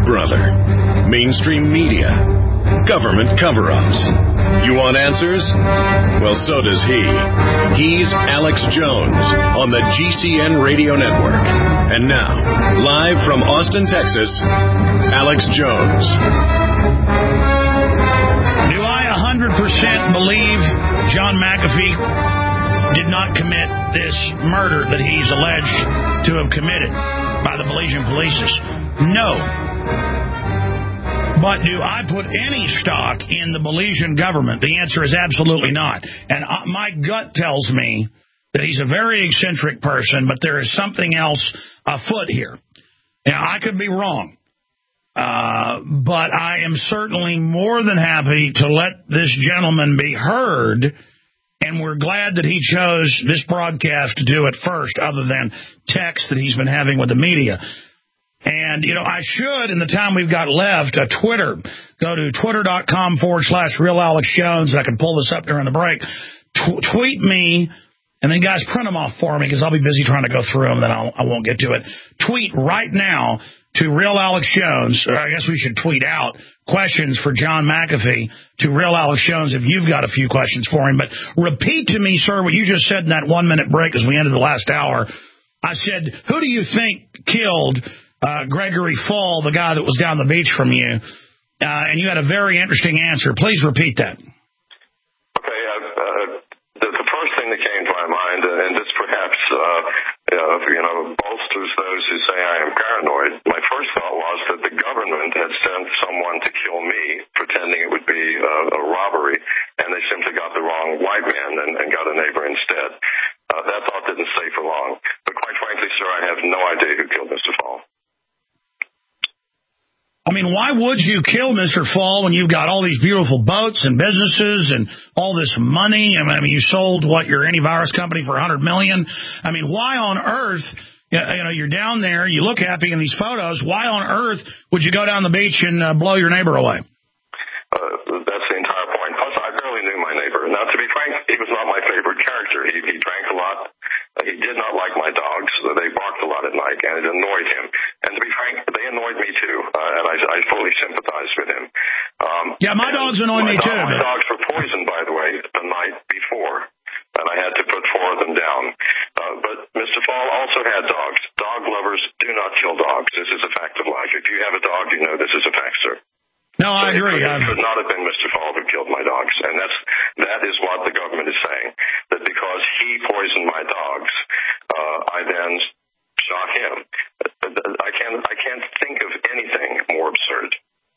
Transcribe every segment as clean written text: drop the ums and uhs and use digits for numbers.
brother. Mainstream media. Government cover-ups. You want answers? Well, so does he. He's Alex Jones on the GCN Radio Network. And now, live from Austin, Texas, Alex Jones. Do I 100% believe John McAfee did not commit this murder that he's alleged to have committed by the Belizean police? No. But do I put any stock in the Belizean government? The answer is absolutely not. And my gut tells me that he's a very eccentric person, but there is something else afoot here. Now, I could be wrong, but I am certainly more than happy to let this gentleman be heard, and we're glad that he chose this broadcast to do it first, other than text that he's been having with the media. And, you know, I should, in the time we've got left, Twitter. Go to twitter.com/RealAlexJones. I can pull this up during the break. Tweet me, and then, guys, print them off for me, because I'll be busy trying to go through them, then I won't get to it. Tweet right now to Real Alex Jones, or I guess we should tweet out questions for John McAfee to Real Alex Jones if you've got a few questions for him. But repeat to me, sir, what you just said in that 1-minute break as we ended the last hour. I said, who do you think killed Gregory Fall, the guy that was down the beach from you? And you had a very interesting answer. Please repeat that. Okay. The first thing that came to my mind, and this perhaps bolsters those who say I am paranoid, my first thought was that the government had sent someone to kill me, pretending it would be a robbery, and they simply got the wrong white man and got a neighbor instead. That thought didn't stay for long. But quite frankly, sir, I have no idea who killed Mr. Fall. I mean, why would you kill Mr. Fall when you've got all these beautiful boats and businesses and all this money? I mean, you sold, your antivirus company for $100 million. I mean, why on earth, you're down there, you look happy in these photos. Why on earth would you go down the beach and blow your neighbor away? That's the entire point. Plus, I barely knew my neighbor. Now, to be frank, he was not my favorite character. He drank a lot. He did not like my dogs. They barked a lot at night, and it annoyed him. And to be frank, they annoyed me too, and I fully sympathize with him. My dogs annoy me too. My dogs were poisoned, by the way, the night before, and I had to put 4 of them down. But Mr. Fall also had dogs. Dog lovers do not kill dogs. This is a fact of life. If you have a dog, you know this is a fact, sir. No, I agree. It could not have been Mr. Fall who killed my dogs, and that is what the government is saying, that because he poisoned my dogs, I then shot him. I can't think of anything more absurd.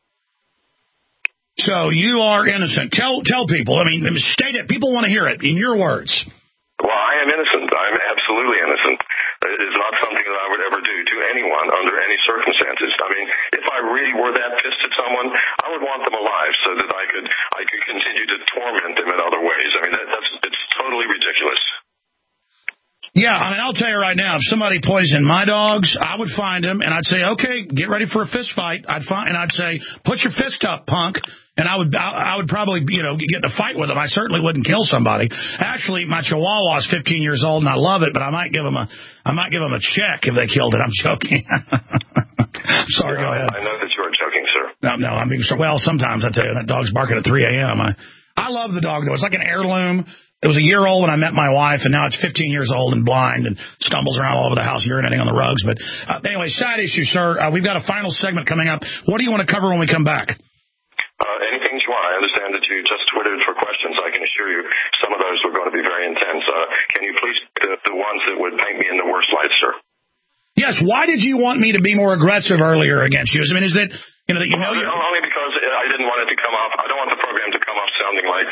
So you are innocent. Tell people. I mean, state it. People want to hear it in your words. Well, I am innocent. I'm absolutely innocent. It is not something that I would ever do to anyone under any circumstances. I mean, if I really were that pissed at someone, I would want them alive so that I could continue to torment them in other ways. I mean, it's totally ridiculous. Yeah, I mean, I'll tell you right now, if somebody poisoned my dogs, I would find them, and I'd say, okay, get ready for a fist fight. I'd say, put your fist up, punk. And I would probably, get in a fight with them. I certainly wouldn't kill somebody. Actually, my Chihuahua is 15 years old, and I love it, but I might give them a check if they killed it. I'm joking. Sorry, go ahead. I know that you are joking, sir. No, I'm being sorry. Well, sometimes I tell you, that dog's barking at 3 a.m. I love the dog, though. It's like an heirloom. It was a year old when I met my wife, and now it's 15 years old and blind and stumbles around all over the house, urinating on the rugs. But anyway, side issue, sir. We've got a final segment coming up. What do you want to cover when we come back? Anything you want. I understand that you just Twittered for questions. I can assure you some of those were going to be very intense. Can you please pick the ones that would paint me in the worst light, sir? Yes. Why did you want me to be more aggressive earlier against you? I mean, is that, that you know... Only because I didn't want it to come off. I don't want the program to come off sounding like,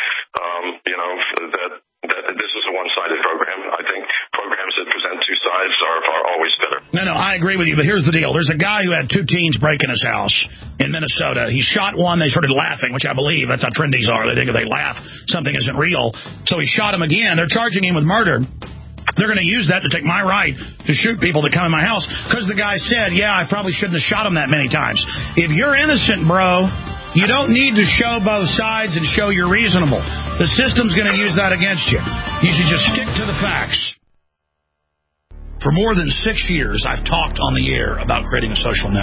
that this is a one-sided program. I think programs that present two sides are always better. No, I agree with you, but here's the deal. There's a guy who had 2 teens break in his house in Minnesota. He shot one. They started laughing, which I believe. That's how trendies are. They think if they laugh, something isn't real. So he shot him again. They're charging him with murder. They're going to use that to take my right to shoot people that come in my house because the guy said, yeah, I probably shouldn't have shot him that many times. If you're innocent, bro, you don't need to show both sides and show you're reasonable. The system's going to use that against you. You should just stick to the facts. For more than 6 years, I've talked on the air about creating a social network.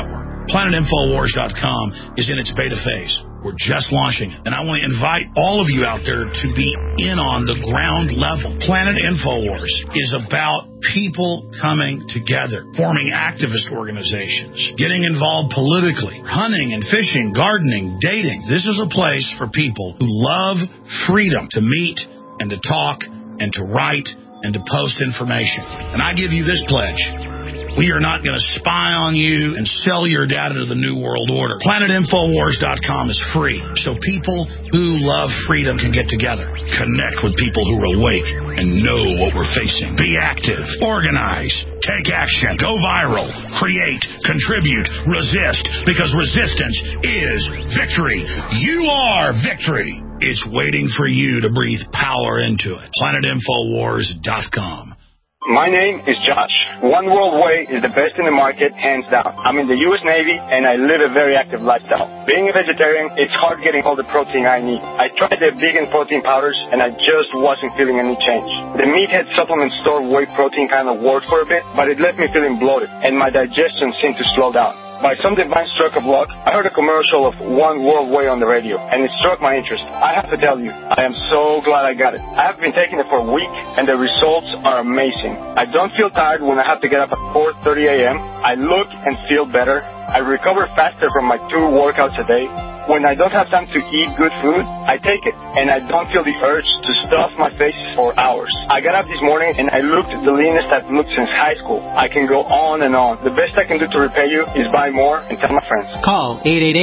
PlanetInfoWars.com is in its beta phase. We're just launching it. And I want to invite all of you out there to be in on the ground level. Planet InfoWars is about people coming together, forming activist organizations, getting involved politically, hunting and fishing, gardening, dating. This is a place for people who love freedom to meet and to talk and to write and to post information. And I give you this pledge. We are not going to spy on you and sell your data to the New World Order. PlanetInfoWars.com is free, so people who love freedom can get together, connect with people who are awake and know what we're facing. Be active, organize, take action, go viral, create, contribute, resist, because resistance is victory. You are victory. It's waiting for you to breathe power into it. PlanetInfoWars.com. My name is Josh. One World Way is the best in the market, hands down. I'm in the U.S. Navy, and I live a very active lifestyle. Being a vegetarian, it's hard getting all the protein I need. I tried the vegan protein powders, and I just wasn't feeling any change. The Meathead supplement store whey protein kind of worked for a bit, but it left me feeling bloated, and my digestion seemed to slow down. By some divine stroke of luck, I heard a commercial of One World Way on the radio, and it struck my interest. I have to tell you, I am so glad I got it. I have been taking it for a week, and the results are amazing. I don't feel tired when I have to get up at 4:30 a.m. I look and feel better. I recover faster from my 2 workouts a day. When I don't have time to eat good food, I take it, and I don't feel the urge to stuff my face for hours. I got up this morning, and I looked the leanest I've looked since high school. I can go on and on. The best I can do to repay you is buy more and tell my friends. Call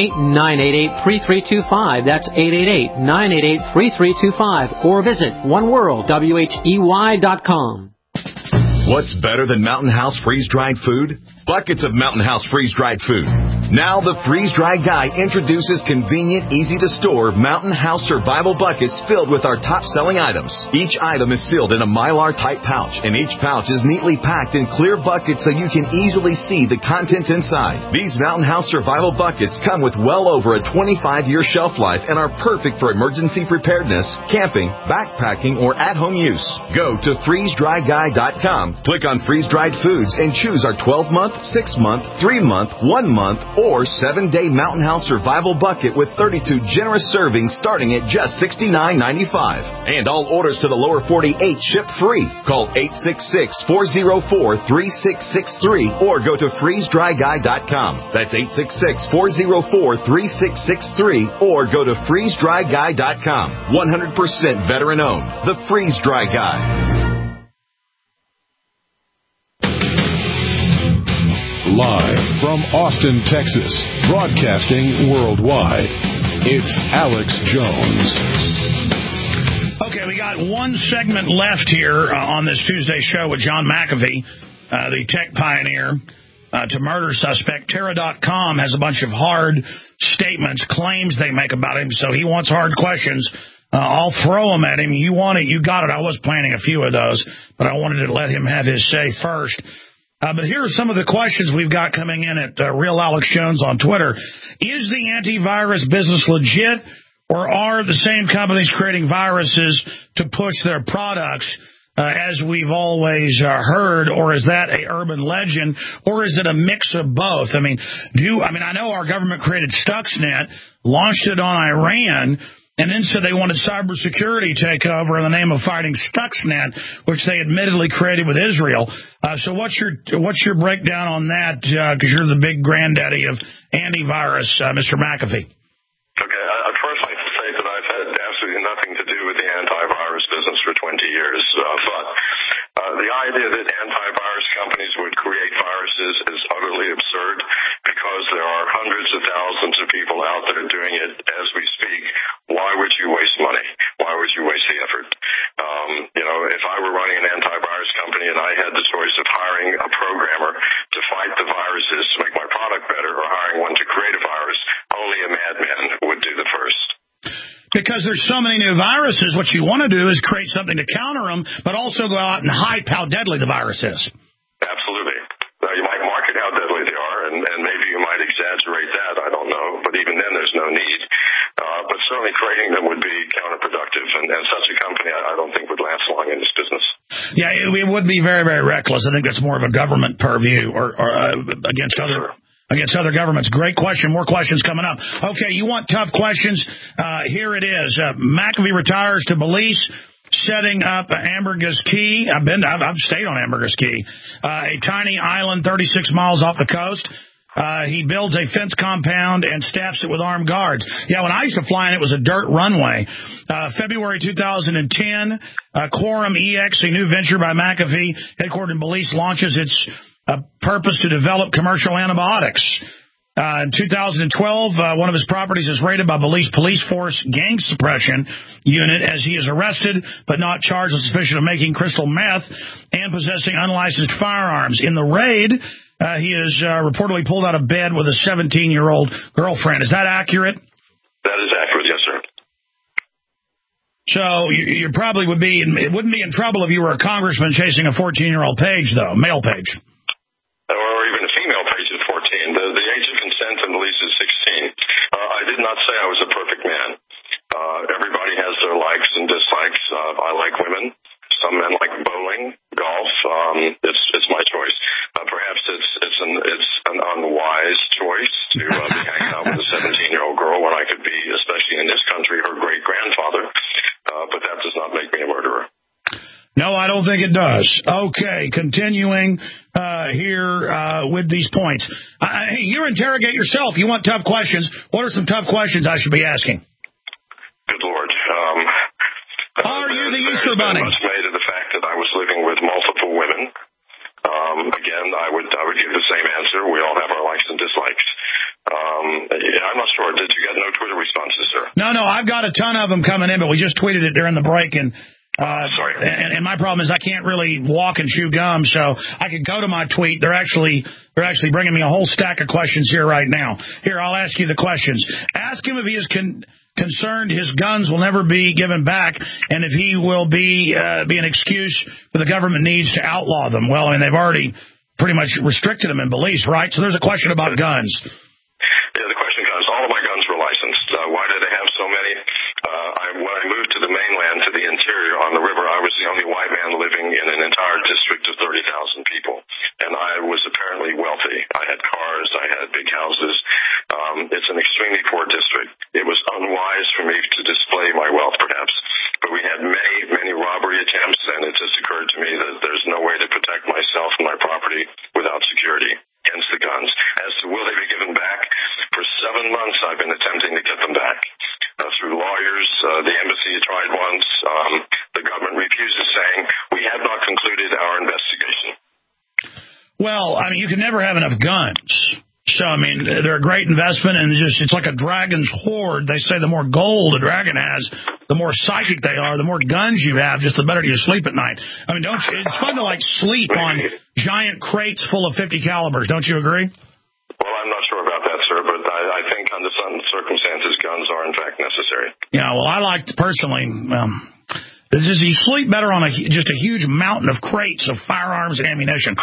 888-988-3325. That's 888-988-3325. Or visit oneworldwhey.com. What's better than Mountain House freeze-dried food? Buckets of Mountain House freeze-dried food. Now the freeze-dried guy introduces convenient, easy-to-store Mountain House survival buckets filled with our top-selling items. Each item is sealed in a Mylar-type pouch, and each pouch is neatly packed in clear buckets so you can easily see the contents inside. These Mountain House survival buckets come with well over a 25-year shelf life and are perfect for emergency preparedness, camping, backpacking, or at-home use. Go to freezedryguy.com, click on freeze-dried foods, and choose our 12-month, 6-month, 3-month, 1-month, or 7-day Mountain House survival bucket with 32 generous servings starting at just $69.95. And all orders to the lower 48 ship free. Call 866-404-3663 or go to freezedryguy.com. That's 866-404-3663 or go to freezedryguy.com. 100% veteran owned. The Freeze Dry Guy. Live from Austin, Texas, broadcasting worldwide, it's Alex Jones. Okay, we got one segment left here on this Tuesday show with John McAfee, the tech pioneer to murder suspect. Terra.com has a bunch of hard statements, claims they make about him, so he wants hard questions. I'll throw them at him. You want it, you got it. I was planning a few of those, but I wanted to let him have his say first. But here are some of the questions we've got coming in at Real Alex Jones on Twitter. Is the antivirus business legit, or are the same companies creating viruses to push their products, as we've always heard, or is that a urban legend, or is it a mix of both? I mean, I know our government created Stuxnet, launched it on Iran, and then said they wanted cybersecurity takeover in the name of fighting Stuxnet, which they admittedly created with Israel. So what's your breakdown on that? Because you're the big granddaddy of antivirus, Mr. McAfee. Okay, I'd first like to say that I've had absolutely nothing to do with the antivirus business for 20 years. But the idea that antivirus companies would create viruses is utterly absurd because there are hundreds of thousands of people out there doing it as we speak. Why would you waste money? Why would you waste the effort? If I were running an antivirus company and I had the choice of hiring a programmer to fight the viruses to make my product better or hiring one to create a virus, only a madman would do the first. Because there's so many new viruses, what you want to do is create something to counter them, but also go out and hype how deadly the virus is. Absolutely. You might market how deadly they are, and maybe you might exaggerate that. I don't know. But even then, there's no need. But certainly creating them would be counterproductive, and such a company I don't think would last long in this business. Yeah, it would be very, very reckless. I think that's more of a government purview or against other against other governments? Great question. More questions coming up. Okay, you want tough questions? Here it is. McAfee retires to Belize, setting up Ambergris Caye. I've stayed on Ambergris Caye, a tiny island 36 miles off the coast. He builds a fence compound and staffs it with armed guards. Yeah, when I used to fly in, it was a dirt runway. February 2010, Quorum EX, a new venture by McAfee, headquartered in Belize, launches its purpose to develop commercial antibiotics. In 2012, one of his properties is raided by Belize Police Force Gang Suppression Unit as he is arrested but not charged with suspicion of making crystal meth and possessing unlicensed firearms. In the raid, he is reportedly pulled out of bed with a 17-year-old girlfriend. Is that accurate? That is accurate, yes, sir. So you probably wouldn't be in trouble if you were a congressman chasing a 14-year-old page, though, male page. Or even a female page at 14. The age of consent in Belize is 16. I did not say I was a perfect man. Everybody has their likes and dislikes. I like women. Some men like bowling, golf. It's my choice. Perhaps it's an unwise choice to be hanging out with a 17-year-old girl when I could be, especially in this country, her great-grandfather. But that does not make me a murderer. No, I don't think it does. Okay, continuing here with these points. You interrogate yourself. You want tough questions. What are some tough questions I should be asking? Good Lord. Are you the Easter Bunny? Much made of the fact that I was living with multiple women. Again, I would give the same answer. We all have our likes and dislikes. I'm not sure. Did you get no Twitter responses, sir? No, I've got a ton of them coming in, but we just tweeted it during the break, and sorry. And my problem is I can't really walk and chew gum, so I could go to my tweet. They're actually bringing me a whole stack of questions here right now. Here, I'll ask you the questions. Ask him if he is concerned his guns will never be given back, and if he will be an excuse for the government needs to outlaw them. Well, I mean, they've already pretty much restricted them in Belize, right? So there's a question about guns. Yeah, the question comes, all of my guns were licensed. Why did I have so many? When I moved to the mainland, to the interior on the river, I was the only white man living in an entire district of 30,000 people. And I was apparently wealthy. I had cars. I had big houses. It's an extremely poor district. It was unwise for me to display my wealth, perhaps. But we had many, many robbery attempts, and it just occurred to me that there's no way to protect myself and my property without security, hence the guns. As to will they be given back, for 7 months I've been attempting to get them back. Through lawyers, the embassy tried once. The government refuses, saying, we have not concluded our investigation. Well, I mean, you can never have enough guns. So, I mean, they're a great investment, and it's like a dragon's hoard. They say the more gold a dragon has, the more psychic they are, the more guns you have, just the better you sleep at night. I mean, it's fun to, like, sleep on giant crates full of 50 calibers. Don't you agree? Well, I'm not sure about that, sir, but I think under some circumstances, guns are, in fact, necessary. Yeah, well, I like to personally... you sleep better on just a huge mountain of crates of firearms and ammunition.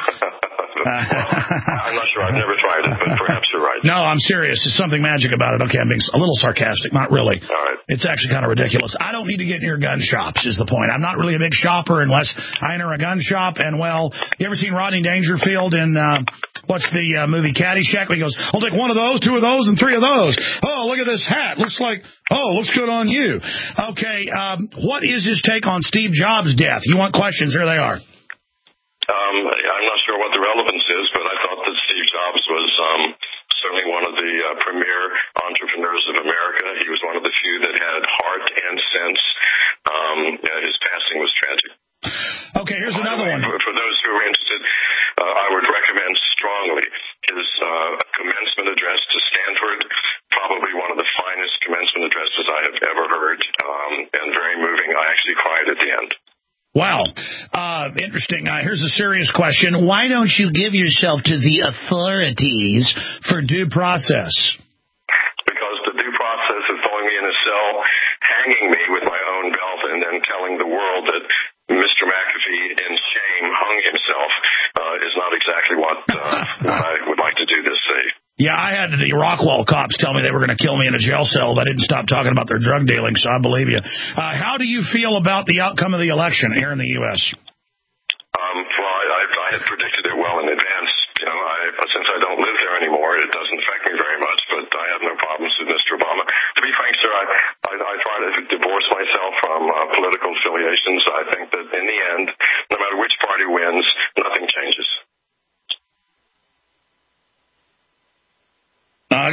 I'm not sure. I've never tried it, but perhaps you're right. No, I'm serious. There's something magic about it. Okay, I'm being a little sarcastic. Not really. All right. It's actually kind of ridiculous. I don't need to get near gun shops is the point. I'm not really a big shopper unless I enter a gun shop. And, well, you ever seen Rodney Dangerfield in what's the movie Caddyshack? Where he goes, I'll take one of those, two of those, and three of those. Oh, look at this hat. Looks good on you. Okay, what is his take on Steve Jobs' death? You want questions? Here they are. I'm not sure what the relevance is, but I thought that Steve Jobs was certainly one of the premier entrepreneurs of America. He was one of the few that had heart and sense. His passing was tragic. Okay, here's another one. For those who are interested, I would recommend strongly his commencement address to Stanford, probably one of the finest commencement addresses I have ever heard, and very moving. I actually cried at the end. Wow. Interesting. Here's a serious question. Why don't you give yourself to the authorities for due process? Because the due process is throwing me in a cell, hanging me with my own belt, and then telling the world that Mr. McAfee, in shame, hung himself, is not exactly what I would like to do this day. Yeah, I had the Rockwell cops tell me they were going to kill me in a jail cell. I didn't stop talking about their drug dealing, so I believe you. How do you feel about the outcome of the election here in the U.S.? Well, I had predicted it well in advance. Since I don't live there anymore, it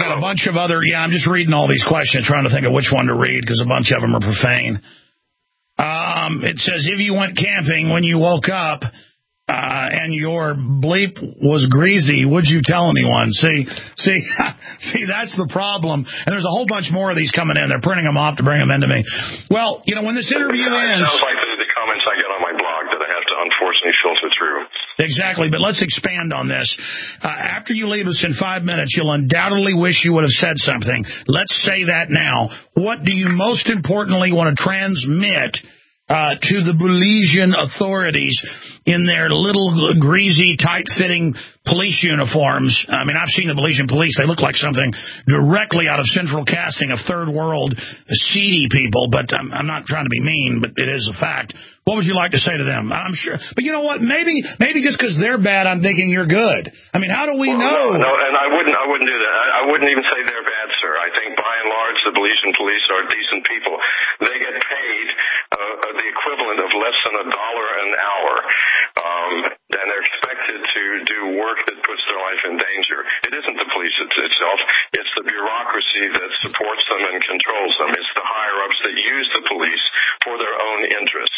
got a bunch of other, I'm just reading all these questions, trying to think of which one to read, because a bunch of them are profane. It says, if you went camping when you woke up and your bleep was greasy, would you tell anyone? See, that's the problem. And there's a whole bunch more of these coming in. They're printing them off to bring them into me. Well, when this interview ends... It sounds like the comments I get on my blog that I have to unfortunately filter through. Exactly, but let's expand on this. After you leave us in 5 minutes, you'll undoubtedly wish you would have said something. Let's say that now. What do you most importantly want to transmit to the Belizean authorities in their little greasy, tight-fitting police uniforms? I mean, I've seen the Belizean police. They look like something directly out of central casting of third world seedy people, but I'm not trying to be mean, but it is a fact. What would you like to say to them? I'm sure. But you know what? Maybe just because they're bad, I'm thinking you're good. I mean, how do we know? No, and I wouldn't do that. I wouldn't even say they're bad, sir. I think by and large the Belizean police are decent people. They get paid the equivalent of less than $1 an hour, and they're expected to do work that puts their life in danger. It isn't the police itself. It's the bureaucracy that supports them and controls them. It's the higher-ups that use the police for their own interests,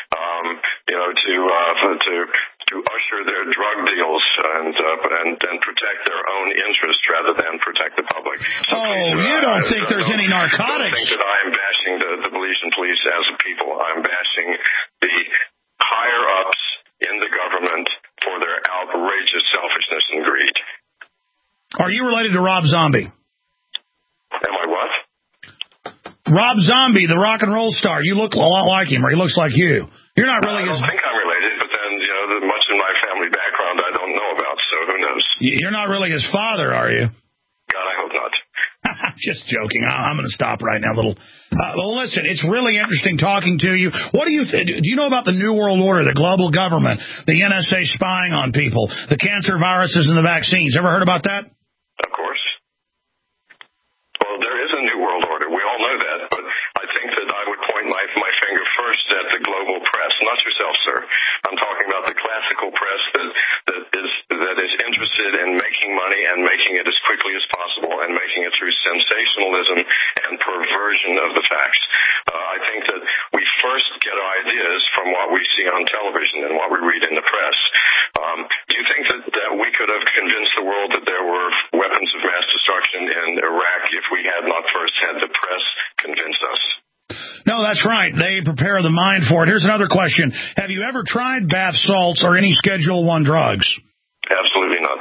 to usher their drug deals and protect their own interests rather than protect the public. So you don't think there's any narcotics? I think that I am bashing the Belizean police as a people. I'm bashing the higher-ups in the government for their outrageous selfishness and greed. Are you related to Rob Zombie? Am I what? Rob Zombie, the rock and roll star. You look a lot like him, or he looks like you. You're not really. I don't think I'm related, but then much in my family background I don't know about, so who knows? You're not really his father, are you? God, I hope not. Just joking. I'm going to stop right now. Well, listen, it's really interesting talking to you. What do you do? You know about the New World Order, the global government, the NSA spying on people, the cancer viruses and the vaccines? Ever heard about that? Of course. Well, there is a New World Order. We all know that, but I think that I would point my finger first at the global press, not yourself, sir. I'm talking about the classical press that is interested in making money and making it as quickly as possible and making it through sensationalism and perversion of the facts. I think that we first get our ideas from what we see on television and what we read in the press. Do you think that we could have convinced the world that there were weapons of mass destruction in Iraq if we had not first had the press convince us? No, that's right. They prepare the mind for it. Here's another question. Have you ever tried bath salts or any Schedule I drugs? Absolutely not.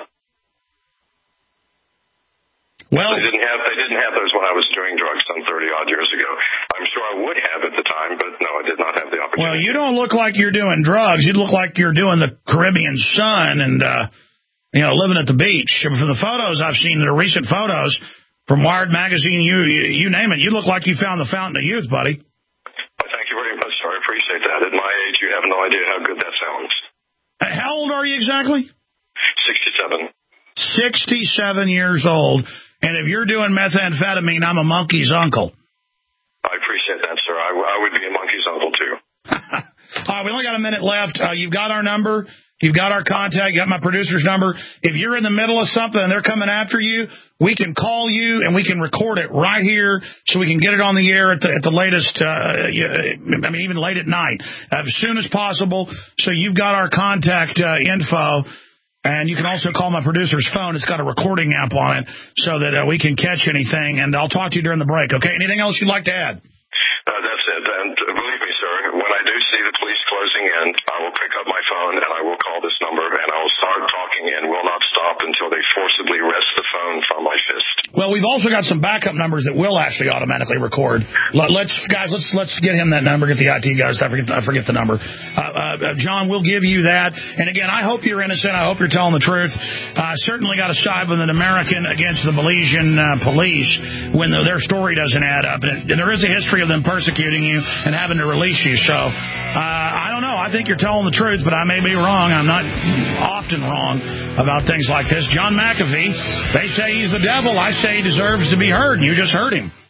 Well, they didn't have those when I was doing drugs some 30-odd years ago. I'm sure I would have at the time, but no, I did not have the opportunity. Well, you don't look like you're doing drugs. You look like you're doing the Caribbean sun and, living at the beach. From the photos I've seen, the recent photos from Wired Magazine, you name it, you look like you found the fountain of youth, buddy. Well, thank you very much, sir. I appreciate that. At my age, you have no idea how good that sounds. How old are you exactly? 67. 67 years old. And if you're doing methamphetamine, I'm a monkey's uncle. I appreciate that, sir. I would be a monkey's uncle, too. All right, we only got a minute left. You've got our number. You've got our contact. You got my producer's number. If you're in the middle of something and they're coming after you, we can call you and we can record it right here so we can get it on the air at the latest, even late at night, as soon as possible. So you've got our contact info. And you can also call my producer's phone. It's got a recording app on it so that we can catch anything. And I'll talk to you during the break, okay? Anything else you'd like to add? That's it. And believe me, sir, when I do see the police closing in, I will pick up my phone and I will call this number and I will start talking and will not stop until they forcibly wrest the phone from my fist. Well, we've also got some backup numbers that will actually automatically record. Let's get him that number. Get the IT guys. I forget the number. John, we'll give you that. And again, I hope you're innocent. I hope you're telling the truth. Certainly got to side with an American against the Belizean police when their story doesn't add up. And there is a history of them persecuting you and having to release you. So I don't know. I think you're telling the truth, but I may be wrong. I'm not often wrong about things like this. John McAfee, they say he's the devil. I say he deserves to be heard, and you just heard him.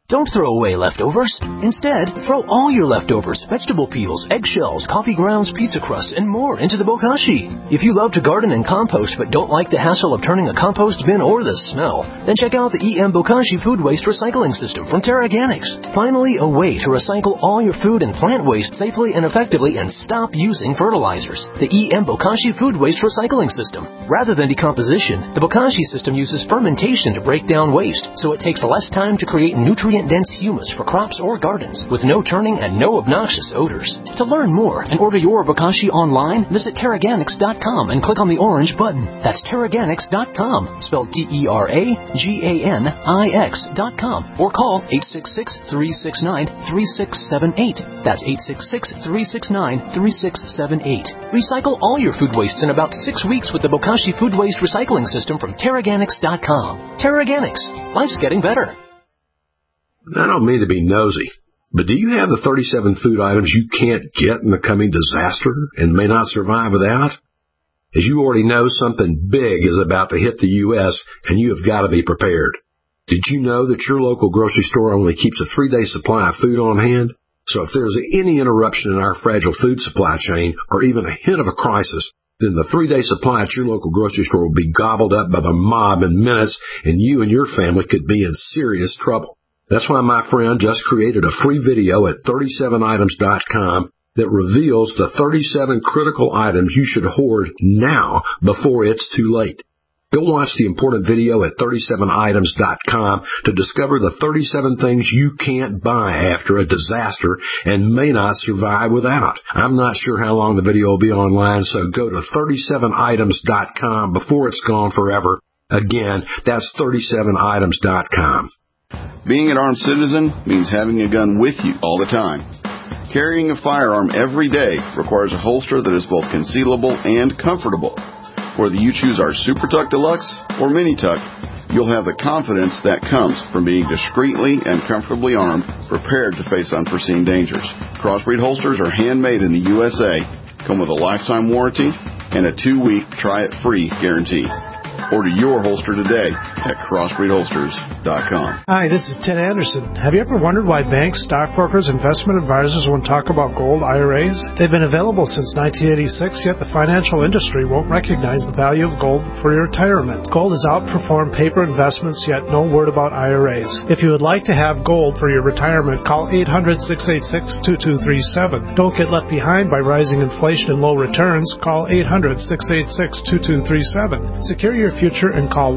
Don't throw away leftovers. Instead, throw all your leftovers, vegetable peels, eggshells, coffee grounds, pizza crusts, and more into the bokashi. If you love to garden and compost but don't like the hassle of turning a compost bin or the smell, then check out the EM Bokashi Food Waste Recycling System from TerraGanix. Finally, a way to recycle all your food and plant waste safely and effectively and stop using fertilizers. The EM Bokashi Food Waste Recycling System. Rather than decomposition, the Bokashi system uses fermentation to break down waste, so it takes less time to create nutrient-dense humus for crops or gardens, with no turning and no obnoxious odors. To learn more and order your Bokashi online, visit TerraGanix.com and click on the orange button. That's TerraGanix.com, spelled TerraGanix.com, or call 866-369-3678. That's 866-369-3678. Recycle all your food wastes in about 6 weeks with the Bokashi Food Waste Recycling System from TerraGanix.com. TerraGanix. Life's getting better. I don't mean to be nosy, but do you have the 37 food items you can't get in the coming disaster and may not survive without? As you already know, something big is about to hit the U.S., and you have got to be prepared. Did you know that your local grocery store only keeps a 3-day supply of food on hand? So if there's any interruption in our fragile food supply chain, or even a hint of a crisis, then the 3-day supply at your local grocery store will be gobbled up by the mob in minutes, and you and your family could be in serious trouble. That's why my friend just created a free video at 37items.com that reveals the 37 critical items you should hoard now before it's too late. Go watch the important video at 37items.com to discover the 37 things you can't buy after a disaster and may not survive without. I'm not sure how long the video will be online, so go to 37items.com before it's gone forever. Again, that's 37items.com. Being an armed citizen means having a gun with you all the time. Carrying a firearm every day requires a holster that is both concealable and comfortable. Whether you choose our Super Tuck Deluxe or Mini Tuck, you'll have the confidence that comes from being discreetly and comfortably armed, prepared to face unforeseen dangers. Crossbreed holsters are handmade in the USA, come with a lifetime warranty, and a 2-week try-it-free guarantee. Order your holster today at crossbreedholsters.com. Hi, this is Ted Anderson. Have you ever wondered why banks, stockbrokers, investment advisors won't talk about gold IRAs? They've been available since 1986, yet the financial industry won't recognize the value of gold for your retirement. Gold has outperformed paper investments, yet no word about IRAs. If you would like to have gold for your retirement, call 800-686-2237. Don't get left behind by rising inflation and low returns. Call 800-686-2237. Secure your future and call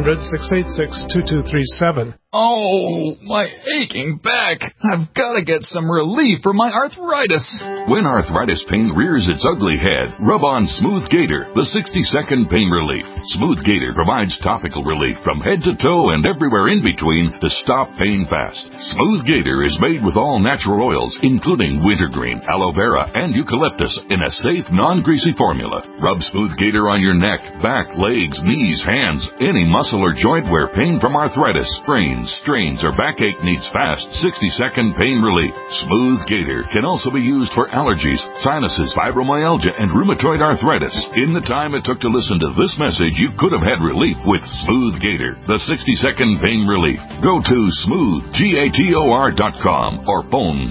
1-800-686-2237. Oh, my aching back. I've got to get some relief for my arthritis. When arthritis pain rears its ugly head, rub on Smooth Gator, the 60-second pain relief. Smooth Gator provides topical relief from head to toe and everywhere in between to stop pain fast. Smooth Gator is made with all natural oils, including wintergreen, aloe vera, and eucalyptus in a safe, non-greasy formula. Rub Smooth Gator on your neck, back, legs, knees, hands, any muscle or joint where pain from arthritis, sprains, strains, or backache needs fast 60-second pain relief. Smooth Gator can also be used for allergies, sinuses, fibromyalgia, and rheumatoid arthritis. In the time it took to listen to this message, you could have had relief with Smooth Gator, the 60-second pain relief. Go to smoothgator.com or phone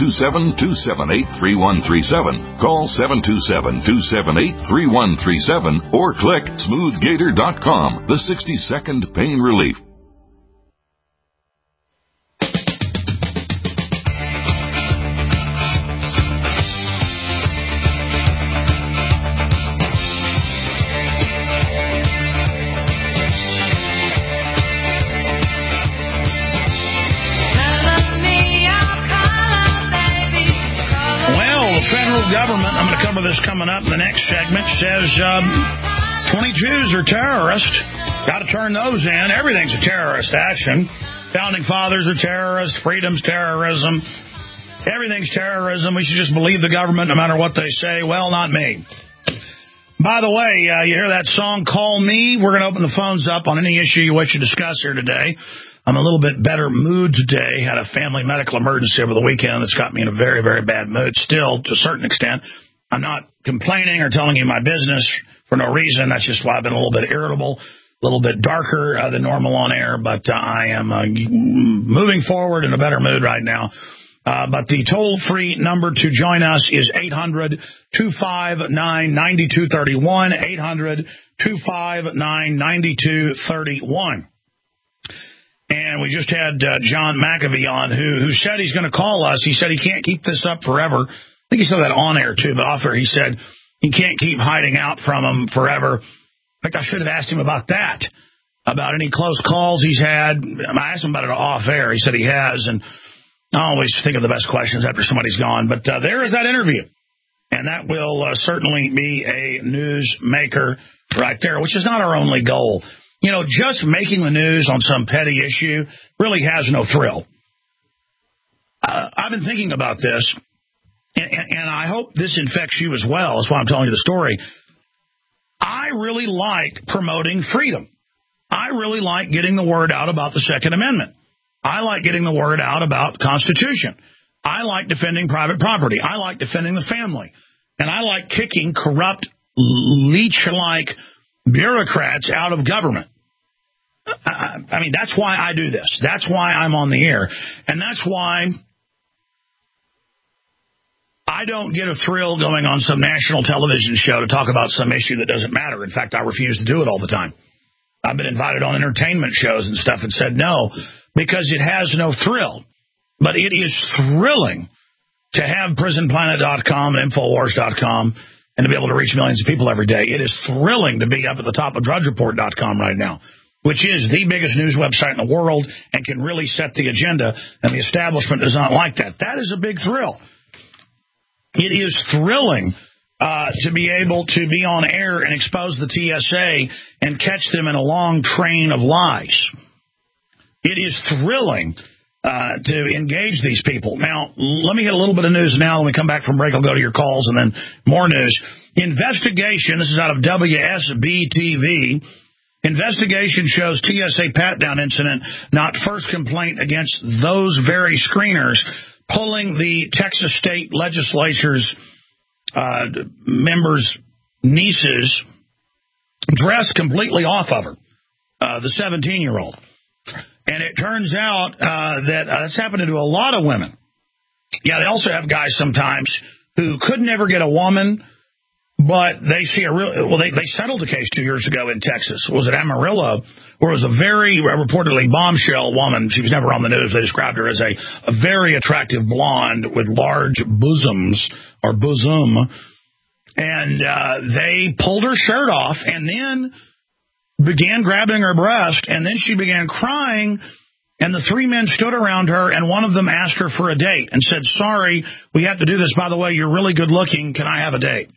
727-278-3137. Call 727-278-3137 or click smoothgator.com, the 60-second pain relief. Government, I'm going to cover this coming up in the next segment, says 22s are terrorists. Got to turn those in. Everything's a terrorist action. Founding fathers are terrorists. Freedom's terrorism. Everything's terrorism. We should just believe the government no matter what they say. Well, not me. By the way, you hear that song, Call Me? We're going to open the phones up on any issue you wish to discuss here today. I'm in a little bit better mood today. Had a family medical emergency over the weekend that's got me in a very, very bad mood. Still, to a certain extent, I'm not complaining or telling you my business for no reason. That's just why I've been a little bit irritable. little bit darker than normal on air, but I am moving forward in a better mood right now. But the toll-free number to join us is 800-259-9231, 800-259-9231. And we just had John McAfee on, who said he's going to call us. He said he can't keep this up forever. I think he said that on air, too, but off air he said he can't keep hiding out from him forever. In fact, I should have asked him about that, about any close calls he's had. I asked him about it off air. He said he has, and I always think of the best questions after somebody's gone. But there is that interview, and that will certainly be a news maker right there, which is not our only goal. You know, just making the news on some petty issue really has no thrill. I've been thinking about this, and I hope this infects you as well. That's why I'm telling you the story. I really like promoting freedom. I really like getting the word out about the Second Amendment. I like getting the word out about the Constitution. I like defending private property. I like defending the family. And I like kicking corrupt, leech-like bureaucrats out of government. I mean, that's why I do this. That's why I'm on the air. And that's why I don't get a thrill going on some national television show to talk about some issue that doesn't matter. In fact, I refuse to do it all the time. I've been invited on entertainment shows and stuff and said no, because it has no thrill. But it is thrilling to have PrisonPlanet.com and Infowars.com and to be able to reach millions of people every day. It is thrilling to be up at the top of DrudgeReport.com right now, which is the biggest news website in the world and can really set the agenda, and the establishment does not like that. That is a big thrill. It is thrilling to be able to be on air and expose the TSA and catch them in a long train of lies. It is thrilling to engage these people. Now, let me hit a little bit of news now. When we come back from break, I'll go to your calls and then more news. Investigation, this is out of WSB-TV. Investigation shows TSA pat-down incident, not first complaint against those very screeners, pulling the Texas state legislature's members' nieces' dress completely off of her, the 17-year-old. And it turns out that that's happening to a lot of women. Yeah, they also have guys sometimes who could never get a woman, but they see a real. Well, they settled a case 2 years ago in Texas. Was it Amarillo, where it was a very reportedly bombshell woman? She was never on the news. They described her as a very attractive blonde with large bosoms or bosom, and they pulled her shirt off and then began grabbing her breast, and then she began crying, and the three men stood around her, and one of them asked her for a date and said, "Sorry, we have to do this. By the way, you're really good looking. Can I have a date?"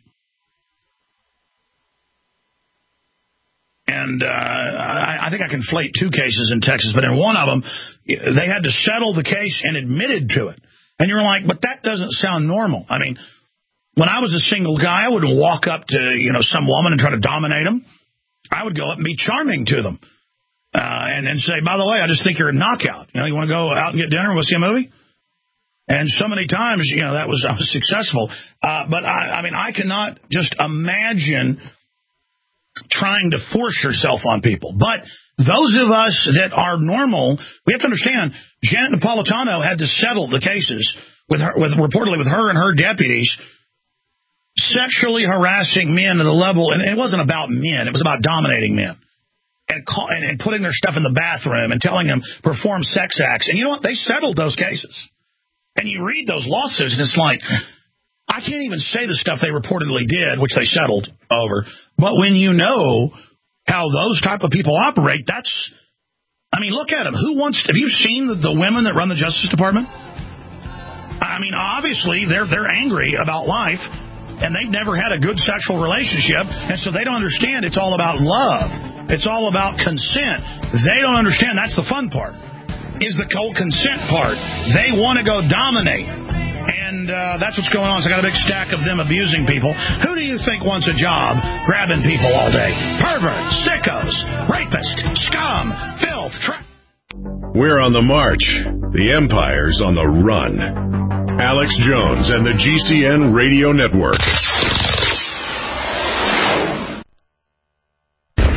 And I think I conflate two cases in Texas, but in one of them, they had to settle the case and admitted to it. And you're like, but that doesn't sound normal. I mean, when I was a single guy, I wouldn't walk up to some woman and try to dominate them. I would go up and be charming to them and say, by the way, I just think you're a knockout. You want to go out and get dinner and we'll see a movie? And so many times, I was successful. But I cannot just imagine trying to force yourself on people. But those of us that are normal, we have to understand, Janet Napolitano had to settle the cases reportedly with her and her deputies, sexually harassing men to the level, and it wasn't about men, it was about dominating men, and putting their stuff in the bathroom and telling them perform sex acts. And you know what? They settled those cases. And you read those lawsuits, and it's like, I can't even say the stuff they reportedly did, which they settled over. But when you know how those type of people operate, look at them. Have you seen the women that run the Justice Department? Obviously, they're angry about life, and they've never had a good sexual relationship, and so they don't understand it's all about love. It's all about consent. They don't understand that's the fun part, is the whole consent part. They want to go dominate, and that's what's going on. So I got a big stack of them abusing people. Who do you think wants a job grabbing people all day? Perverts, sickos, rapists, scum, filth, We're on the march. The empire's on the run. Alex Jones and the GCN Radio Network. Mr.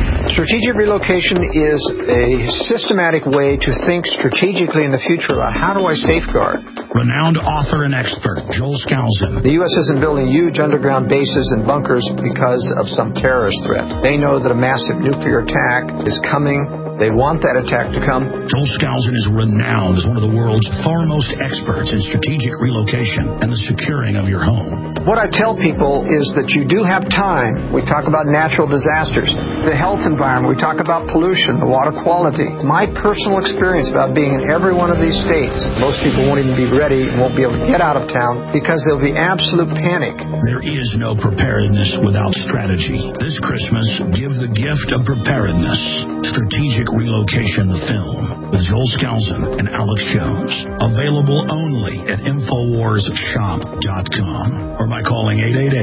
Strategic relocation is a systematic way to think strategically in the future about how do I safeguard. Renowned author and expert, Joel Skousen. The U.S. isn't building huge underground bases and bunkers because of some terrorist threat. They know that a massive nuclear attack is coming. They want that attack to come. Joel Skousen is renowned as one of the world's foremost experts in strategic relocation and the securing of your home. What I tell people is that you do have time. We talk about natural disasters, the health environment. We talk about pollution, the water quality. My personal experience about being in every one of these states, most people won't even be ready and won't be able to get out of town because there'll be absolute panic. There is no preparedness without strategy. This Christmas, give the gift of preparedness. Strategic Relocation, the film, with Joel Skousen and Alex Jones. Available only at InfoWarsShop.com or by calling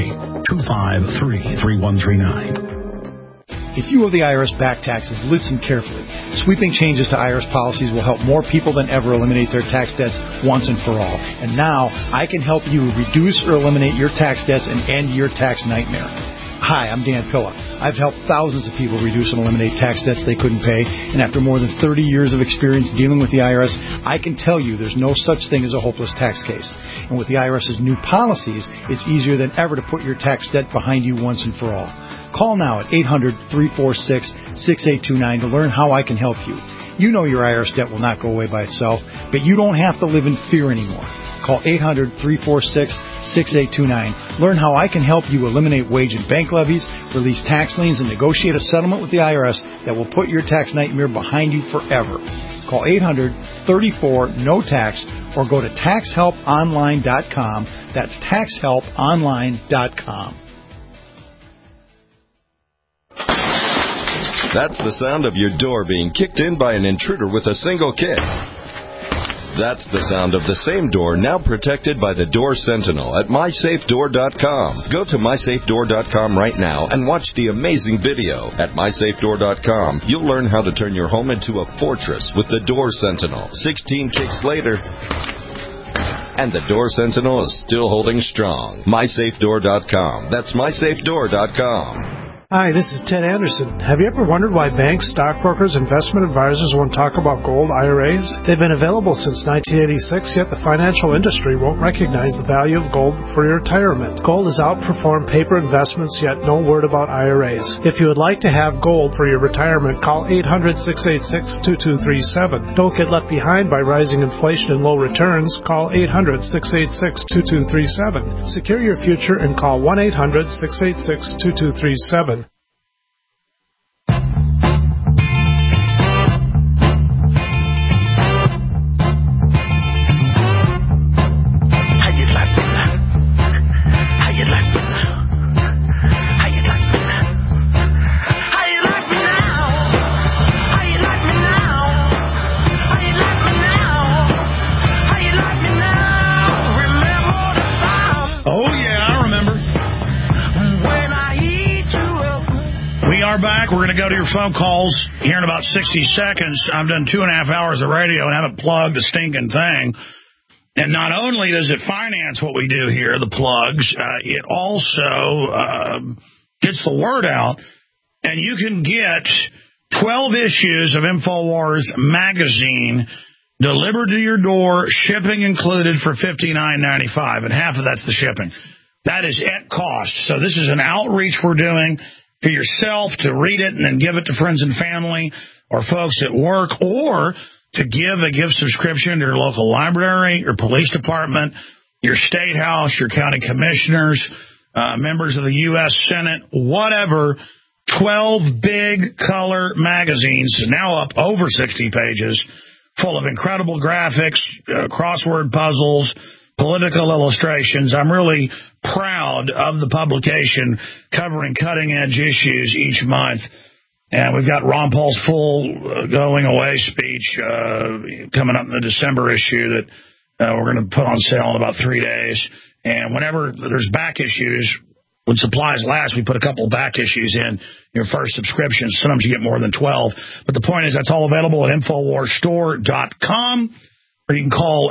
888-253-3139. If you owe the IRS back taxes, listen carefully. Sweeping changes to IRS policies will help more people than ever eliminate their tax debts once and for all. And now, I can help you reduce or eliminate your tax debts and end your tax nightmare. Hi, I'm Dan Pilla. I've helped thousands of people reduce and eliminate tax debts they couldn't pay, and after more than 30 years of experience dealing with the IRS, I can tell you there's no such thing as a hopeless tax case. And with the IRS's new policies, it's easier than ever to put your tax debt behind you once and for all. Call now at 800-346-6829 to learn how I can help you. You know your IRS debt will not go away by itself, but you don't have to live in fear anymore. Call 800-346-6829. Learn how I can help you eliminate wage and bank levies, release tax liens, and negotiate a settlement with the IRS that will put your tax nightmare behind you forever. Call 800-34-NO-TAX or go to TaxHelpOnline.com. That's TaxHelpOnline.com. That's the sound of your door being kicked in by an intruder with a single kick. That's the sound of the same door now protected by the Door Sentinel at MySafeDoor.com. Go to MySafeDoor.com right now and watch the amazing video. At MySafeDoor.com, you'll learn how to turn your home into a fortress with the Door Sentinel. 16 kicks later, and the Door Sentinel is still holding strong. MySafeDoor.com. That's MySafeDoor.com. Hi, this is Ted Anderson. Have you ever wondered why banks, stockbrokers, investment advisors won't talk about gold IRAs? They've been available since 1986, yet the financial industry won't recognize the value of gold for your retirement. Gold has outperformed paper investments, yet no word about IRAs. If you would like to have gold for your retirement, call 800-686-2237. Don't get left behind by rising inflation and low returns. Call 800-686-2237. Secure your future and call 1-800-686-2237. Back. We're going to go to your phone calls here in about 60 seconds. I've done 2.5 hours of radio and haven't plugged a stinking thing. And not only does it finance what we do here, the plugs, it also gets the word out. And you can get 12 issues of InfoWars magazine delivered to your door, shipping included for $59.95. And half of that's the shipping. That is at cost. So this is an outreach we're doing for yourself to read it and then give it to friends and family or folks at work, or to give a gift subscription to your local library, your police department, your state house, your county commissioners, members of the U.S. Senate, whatever. 12 big color magazines, now up over 60 pages, full of incredible graphics, crossword puzzles, political illustrations. I'm really proud of the publication covering cutting-edge issues each month. And we've got Ron Paul's full going away speech coming up in the December issue that we're going to put on sale in about 3 days. And whenever there's back issues, when supplies last, we put a couple back issues in your first subscription. Sometimes you get more than 12. But the point is that's all available at InfoWarsStore.com. Or you can call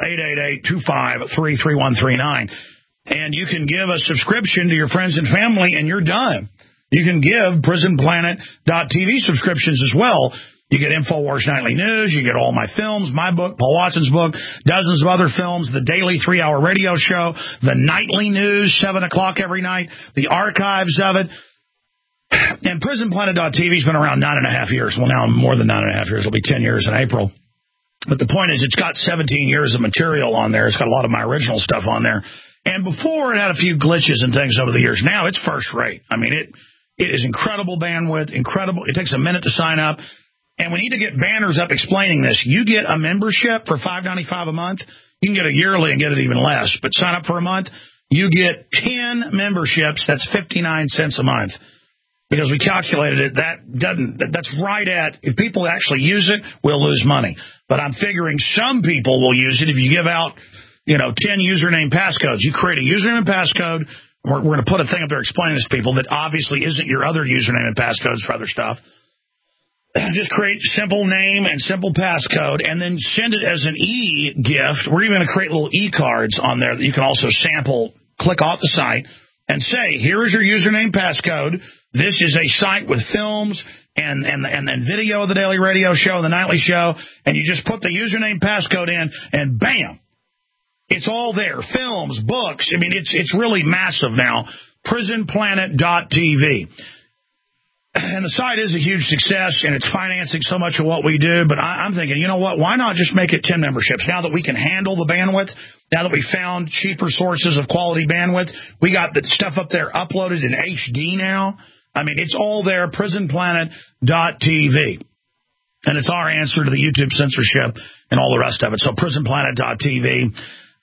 888-253-3139. And you can give a subscription to your friends and family, and you're done. you can give PrisonPlanet.tv subscriptions as well. You get InfoWars Nightly News, you get all my films, my book, Paul Watson's book, dozens of other films, the daily 3-hour radio show, the nightly news, 7 o'clock every night, the archives of it. And PrisonPlanet.tv has been around 9.5 years. Well, now more than 9.5 years. It'll be 10 years in April. But the point is, it's got 17 years of material on there. It's got a lot of my original stuff on there. And before, it had a few glitches and things over the years. Now, it's first rate. I mean, it is incredible bandwidth, incredible. It takes a minute to sign up. And we need to get banners up explaining this. You get a membership for $5.95 a month. You can get a yearly and get it even less. But sign up for a month, you get 10 memberships. That's 59 cents a month. Because we calculated it, that's right at, if people actually use it, we'll lose money. But I'm figuring some people will use it if you give out, 10 username passcodes. You create a username and passcode. We're going to put a thing up there explaining this to people that obviously isn't your other username and passcodes for other stuff. Just create simple name and simple passcode, and then send it as an e-gift. We're even going to create little e-cards on there that you can also sample, click off the site, and say, here is your username passcode. This is a site with films and video of the daily radio show, the nightly show, and you just put the username passcode in, and bam, it's all there. Films, books. I mean, it's really massive now. PrisonPlanet.tv. And the site is a huge success, and it's financing so much of what we do. But I'm thinking, you know what? Why not just make it 10 memberships? Now that we can handle the bandwidth, now that we found cheaper sources of quality bandwidth, we got the stuff up there uploaded in HD now. I mean, it's all there, PrisonPlanet.tv. And it's our answer to the YouTube censorship and all the rest of it. So PrisonPlanet.tv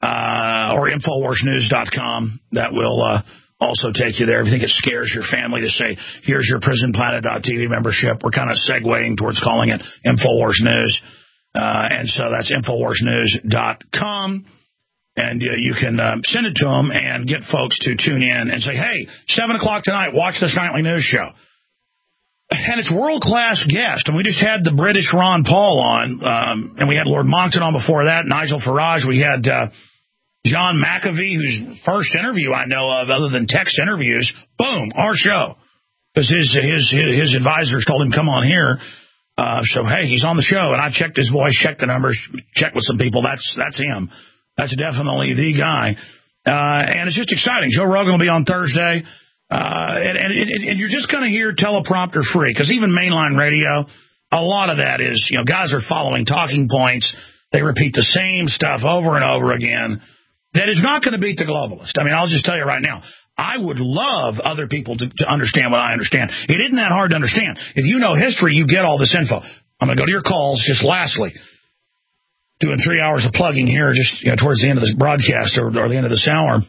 or InfoWarsNews.com, that will also take you there. If you think it scares your family to say, here's your PrisonPlanet.tv membership, we're kind of segueing towards calling it InfoWars News. And so that's InfoWarsNews.com. And you can send it to them and get folks to tune in and say, hey, 7 o'clock tonight, watch this nightly news show. And it's world-class guests. And we just had the British Ron Paul on, and we had Lord Monckton on before that, Nigel Farage. We had John McAfee, whose first interview I know of, other than text interviews, boom, our show. Because his advisors told him, come on here. So, hey, he's on the show. And I checked his voice, checked the numbers, checked with some people. That's him. That's definitely the guy. And it's just exciting. Joe Rogan will be on Thursday. And you're just going to hear teleprompter free. Because even mainline radio, a lot of that is, guys are following talking points. They repeat the same stuff over and over again. That is not going to beat the globalist. I mean, I'll just tell you right now, I would love other people to understand what I understand. It isn't that hard to understand. If you know history, you get all this info. I'm going to go to your calls. Just lastly, doing 3 hours of plugging here just towards the end of this broadcast or the end of this hour.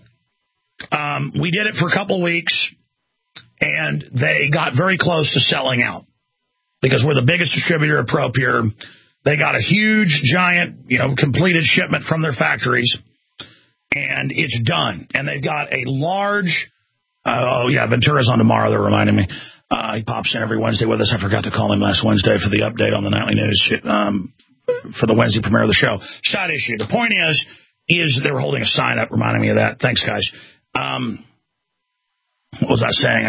We did it for a couple of weeks, and they got very close to selling out because we're the biggest distributor of ProPure. They got a huge, giant, completed shipment from their factories, and it's done. And they've got a large, Ventura's on tomorrow, they're reminding me. He pops in every Wednesday with us. I forgot to call him last Wednesday for the update on the nightly news for the Wednesday premiere of the show. Side issue. The point is they were holding a sign up reminding me of that. Thanks, guys. What was I saying?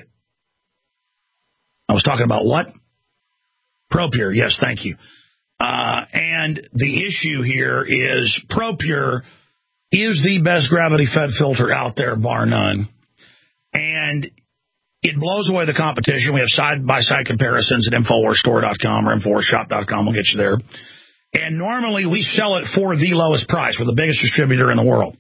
I was talking about what? ProPure. Yes, thank you. And the issue here is ProPure is the best gravity-fed filter out there, bar none. And it blows away the competition. We have side-by-side comparisons at InfoWarsStore.com or InfoWarsShop.com. We'll get you there. And normally we sell it for the lowest price. We're the biggest distributor in the world.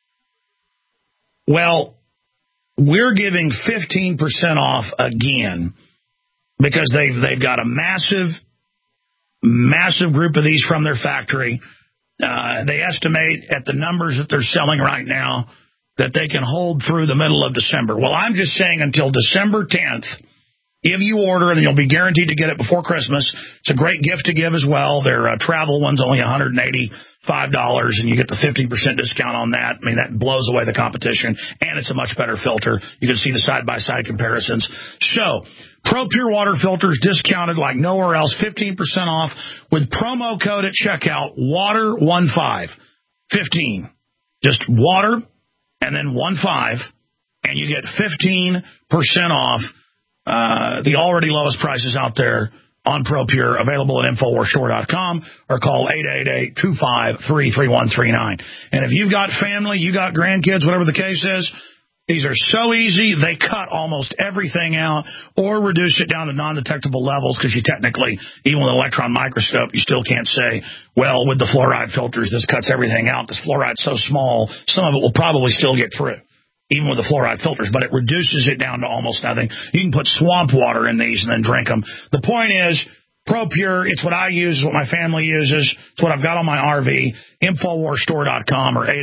Well, we're giving 15% off again because they've got a massive group of these from their factory. They estimate at the numbers that they're selling right now that they can hold through the middle of December. Well, I'm just saying until December 10th, if you order, then you'll be guaranteed to get it before Christmas. It's a great gift to give as well. Their travel one's only $185, and you get the 15% discount on that. I mean, that blows away the competition, and it's a much better filter. You can see the side-by-side comparisons. So, ProPure water filters discounted like nowhere else, 15% off with promo code at checkout, WATER15. 15. Just water and then 15, and you get 15% off the already lowest prices out there on ProPure, available at InfoWarsStore.com, or call 888-253-3139. And if you've got family, you got grandkids, whatever the case is, these are so easy. They cut almost everything out or reduce it down to non-detectable levels, because you technically, even with an electron microscope, you still can't say, well, with the fluoride filters, this cuts everything out. This fluoride's so small, some of it will probably still get through, even with the fluoride filters, but it reduces it down to almost nothing. You can put swamp water in these and then drink them. The point is, ProPure, it's what I use, it's what my family uses, it's what I've got on my RV. InfoWarsStore.com or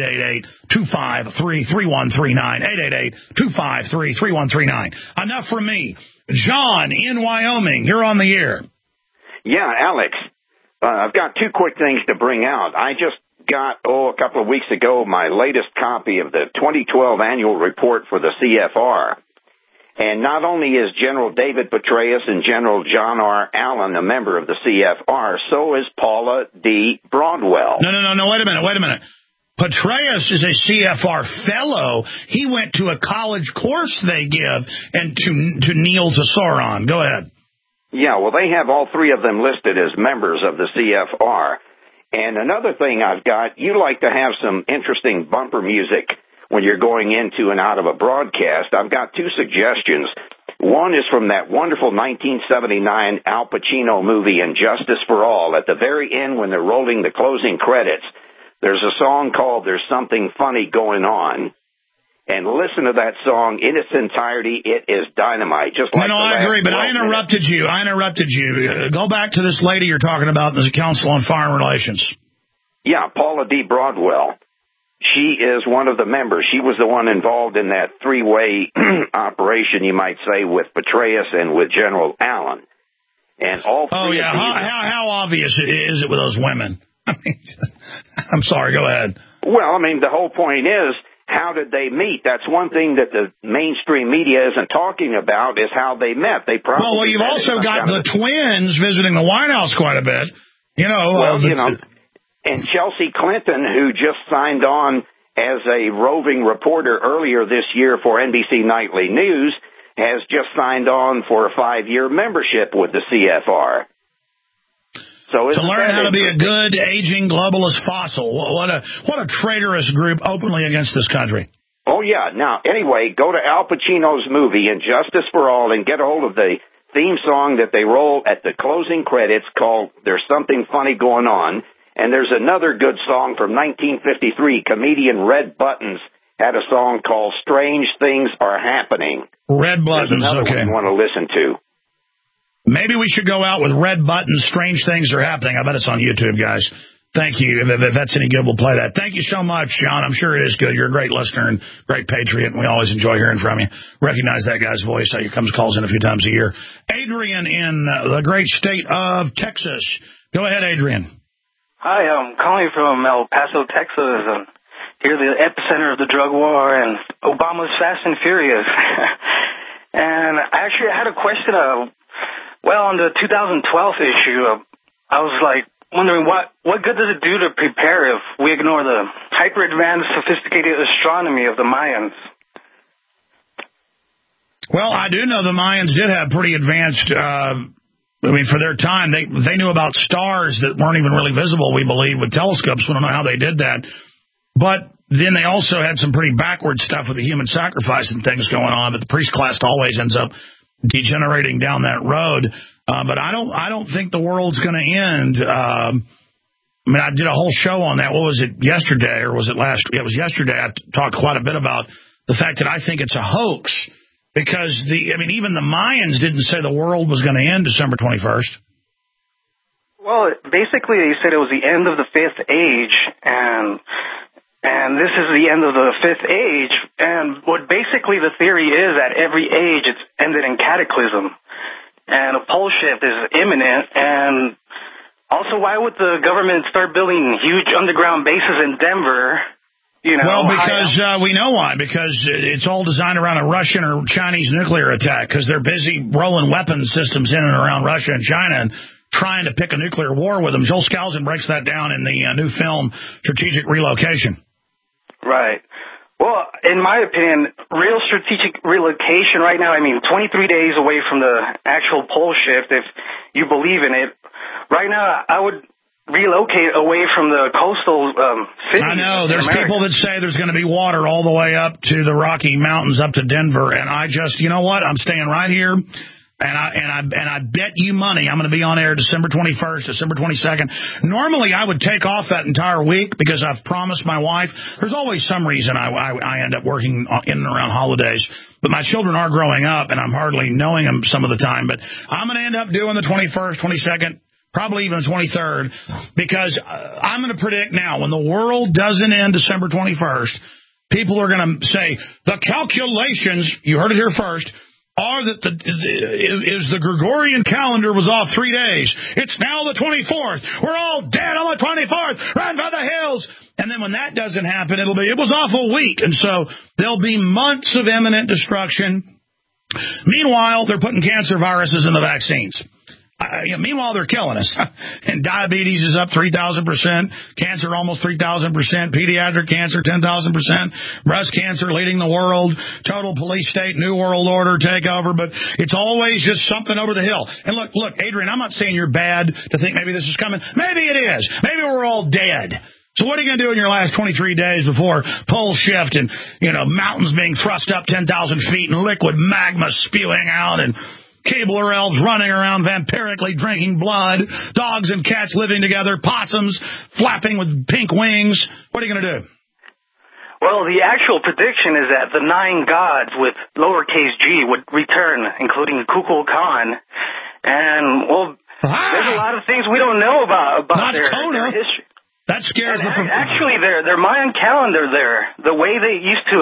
888-253-3139. 888-253-3139. Enough from me. John in Wyoming, you're on the air. Yeah, Alex, I've got two quick things to bring out. I just got, a couple of weeks ago, my latest copy of the 2012 annual report for the CFR. And not only is General David Petraeus and General John R. Allen a member of the CFR, so is Paula D. Broadwell. No, wait a minute. Petraeus is a CFR fellow. He went to a college course they give and to kneel to Sauron. Go ahead. Yeah, well, they have all three of them listed as members of the CFR. And another thing I've got, you like to have some interesting bumper music when you're going into and out of a broadcast. I've got two suggestions. One is from that wonderful 1979 Al Pacino movie, Injustice for All. At the very end, when they're rolling the closing credits, there's a song called There's Something Funny Going On. And listen to that song in its entirety. It is dynamite. Just like I agree, but I interrupted you. Go back to this lady you're talking about, the Council on Foreign Relations. Yeah, Paula D. Broadwell. She is one of the members. She was the one involved in that three-way operation, you might say, with Petraeus and with General Allen. And all three of these... How obvious is it with those women? I'm sorry, go ahead. Well, the whole point is, how did they meet? That's one thing that the mainstream media isn't talking about, is how they met. They probably well, you've also got the twins visiting the White House quite a bit. And Chelsea Clinton, who just signed on as a roving reporter earlier this year for NBC Nightly News, has just signed on for a 5-year membership with the CFR. So to learn how to be a good aging globalist fossil. What a traitorous group openly against this country. Oh, yeah. Now, anyway, go to Al Pacino's movie, Injustice for All, and get a hold of the theme song that they roll at the closing credits called There's Something Funny Going On. And there's another good song from 1953. Comedian Red Buttons had a song called Strange Things Are Happening. Red Buttons, okay. You want to listen to. Maybe we should go out with Red Buttons, Strange Things Are Happening. I bet it's on YouTube, guys. Thank you. If that's any good, we'll play that. Thank you so much, John. I'm sure it is good. You're a great listener and great patriot, and we always enjoy hearing from you. Recognize that guy's voice. He calls in a few times a year. Adrian in the great state of Texas. Go ahead, Adrian. Hi, I'm calling from El Paso, Texas, and here the epicenter of the drug war and Obama's Fast and Furious. And I actually had a question. On the 2012 issue, I was wondering what good does it do to prepare if we ignore the hyper-advanced, sophisticated astronomy of the Mayans? Well, I do know the Mayans did have pretty advanced... for their time, they knew about stars that weren't even really visible, we believe, with telescopes. We don't know how they did that. But then they also had some pretty backward stuff with the human sacrifice and things going on, but the priest class always ends up degenerating down that road. But I don't think the world's going to end. I did a whole show on that. What was it, yesterday, or was it last? It was yesterday. I talked quite a bit about the fact that I think it's a hoax. Because, even the Mayans didn't say the world was going to end December 21st. Well, basically, they said it was the end of the fifth age, and this is the end of the fifth age. And what basically the theory is that every age it's ended in cataclysm, and a pole shift is imminent. And also, why would the government start building huge underground bases in Denver? Because we know why. Because it's all designed around a Russian or Chinese nuclear attack, because they're busy rolling weapons systems in and around Russia and China and trying to pick a nuclear war with them. Joel Skousen breaks that down in the new film, Strategic Relocation. Right. Well, in my opinion, real strategic relocation right now, 23 days away from the actual pole shift, if you believe in it. Right now, I would relocate away from the coastal cities. I know. There's people that say there's going to be water all the way up to the Rocky Mountains, up to Denver, and I just, you know what? I'm staying right here. And I bet you money I'm going to be on air December 21st, December 22nd. Normally, I would take off that entire week because I've promised my wife. There's always some reason I end up working in and around holidays. But my children are growing up, and I'm hardly knowing them some of the time. But I'm going to end up doing the 21st, 22nd, probably even the 23rd, because I'm going to predict now, when the world doesn't end December 21st, people are going to say, the calculations, you heard it here first, are that the Gregorian calendar was off 3 days. It's now the 24th. We're all dead on the 24th. Run for the hills. And then when that doesn't happen, it was off a week. And so there'll be months of imminent destruction. Meanwhile, they're putting cancer viruses in the vaccines. Meanwhile, they're killing us. And diabetes is up 3,000%. Cancer almost 3,000%. Pediatric cancer 10,000%. Breast cancer leading the world. Total police state, New World Order takeover. But it's always just something over the hill. And look, Adrian, I'm not saying you're bad to think maybe this is coming. Maybe it is. Maybe we're all dead. So what are you going to do in your last 23 days before pole shift and, mountains being thrust up 10,000 feet and liquid magma spewing out and Keebler elves running around vampirically drinking blood, dogs and cats living together, possums flapping with pink wings? What are you going to do? Well, the actual prediction is that the 9 gods with lowercase g would return, including Kukulkan. And, there's a lot of things we don't know about their history. That scares me. Actually, their Mayan calendar the way they used to,